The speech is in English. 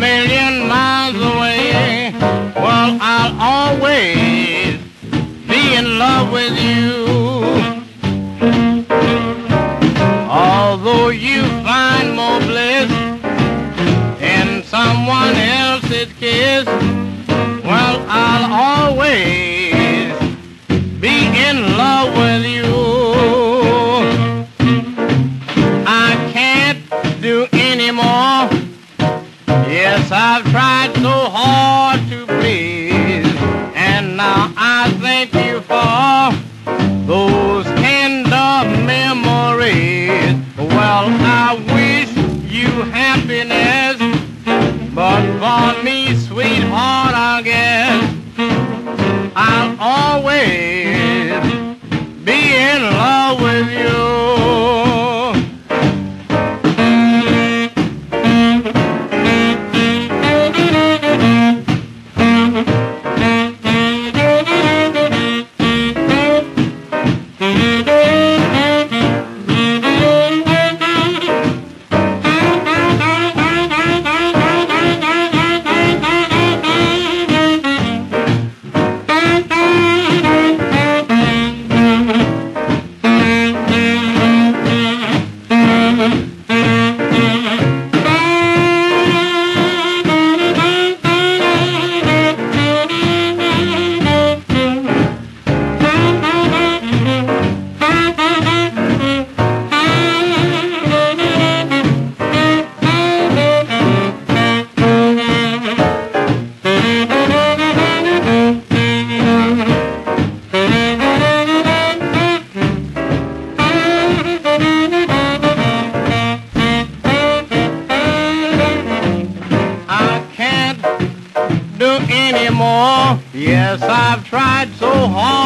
million miles away. Well, I'll always be in love with you. Although you find more bliss in someone else's kiss, well, I'll always be in love with you. I can't do anymore. Yes, I've tried so hard to please, and now I thank you for those tender memories. Well, I wish you happiness, but for me, sweetheart, I guess I'll always be in love with you. Anymore. Yes, I've tried so hard.